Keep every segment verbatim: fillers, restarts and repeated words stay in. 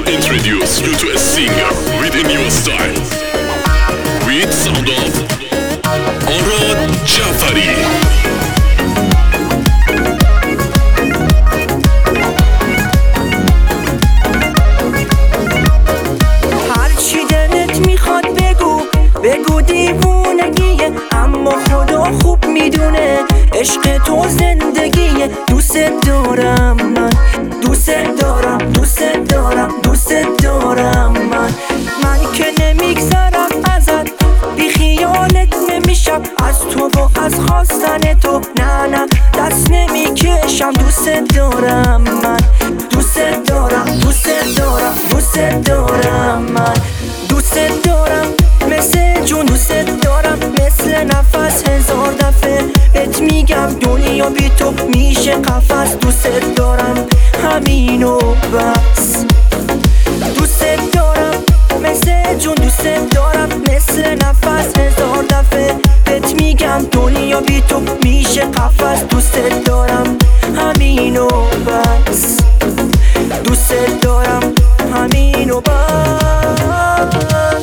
introduce you to a singer with a new style, with sound of Arad Jafari. هرچی دلت میخواد بگو بگو دیوونگیه، اما خدا خوب میدونه عشق تو زندگیه. دوست دارم من، دوست دارم، دوست دارم، دوست دارم من. من که نمیگذرم ازت، بی خیالت نمیشم، از تو و از خواستن تو نه نه دست نمیکشم. دوست دارم من، دوست دارم، دوست دارم، دوست دارم من. دوست دارم مثل جون، دوست دارم مثل نفس. هزار دفعه بهت میگم دنیا بی تو میشه قفس. دوست دارم همینو بس. دوست دارم مثل جون، دوست دارم مثل نفس. هزار دفعه بهت میگم دنیا بی تو میشه قفس. دوست دارم همینو بس. دوست دارم همینو بس.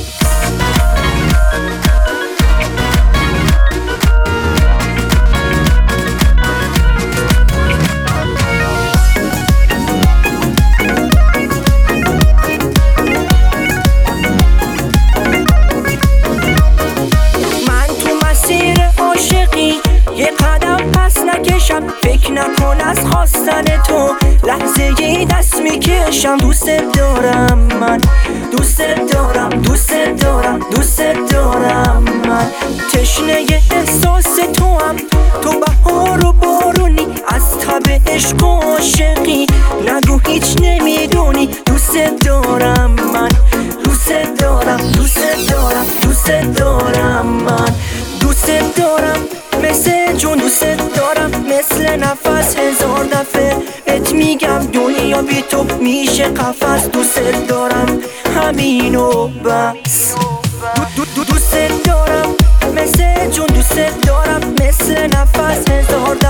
یه قدم پس نکشم، فکر نکن از خواستن تو لحظه یه دست میکشم. دوست دارم من، دوست دارم، دوست دارم، دوست دارم من. تشنه احساس تو هم، تو بهار و بارونی، از تب عشق و عاشقی نگو هیچ نمیدونی. دوست دارم من، دوست دارم، دوست دارم، دوست دارم من. دوست دارم مثل جون، دوست دارم مثل نفس. هزار دفعه ات میگم دنیا بی تو میشه قفس. دوست دارم همینو بس. دو دو دوست دارم مثل جون، دوست دارم مثل نفس. هزار